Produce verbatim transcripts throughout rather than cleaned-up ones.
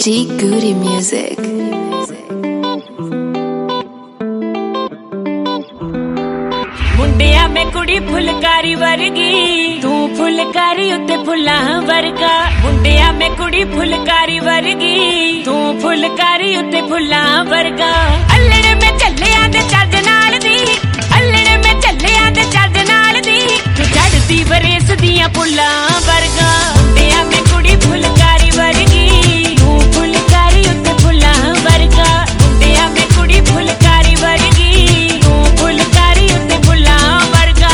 G Goody Music. मुंडिया में कुड़ी फुलकारी वर्गी तू फुलकारी उत्ते फुल्ला वर्गा मुंडिया में कुड़ी फुलकारी वर्गी तू फुलकारी उत्ते फुल्ला वर्गा अल्लड़ में चले आंदे चज नाल दी अल्लड़ में चले आंदे चज नाल दी तू चढ़दी बरेस दियां फुल्ला वर्गा मुंडिया में कुड़ी फुलकारी वर्गी तू फुलकारी उत्ते फुल्ला वर्गा मुंडिया में कुड़ी फुलकारी वर्गी तू फुलकारी उत्ते फुल्ला वर्गा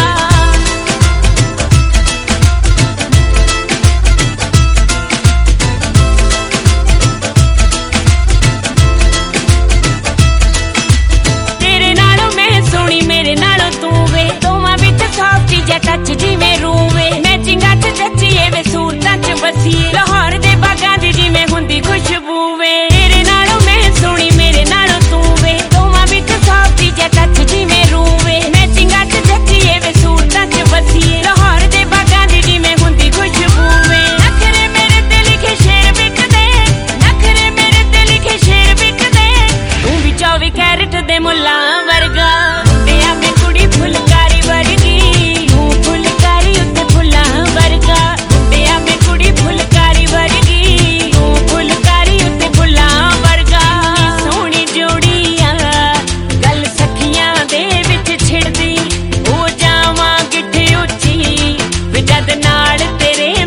तेरे नालों मैं सोनी मेरे नालों तू वे दोवां विच सॉफ्ट जिहा टच जिवें रूवे मैचिंगां च जच्चीए वे सूरतां च बसीए लाहौर दे बागां दी जिवें हुंदी खुशबू वे तेरे नालों मैं सोनी मेरे नालों तू वे दोवां विच सॉफ्ट जिहा टच जिवें रूवे मैचिंगां च जच्चीए वे सूरतां च बसीए लाहौर दे बागां दी जिवें हुंदी खुशबू वे नखरे मेरे ते लिखे शेर विकदे नखरे मेरे ते लिखे शेर विकदे तू भी चौबी कैरेट दे मुल्लां वर्गा मुंडिया में कुड़ी फुलकारी वर्गी तू फुलकारी उत्ते फुल्लां वर्गा मुंडिया में कुड़ी फुलकारी वर्गी तू फुलकारी उत्ते फुल्लां वर्गा सोहणी जोड़ियां गल सखियां दे विच छिड़दी हो जावां गिट्ठी उच्ची वे जद नाल तेरे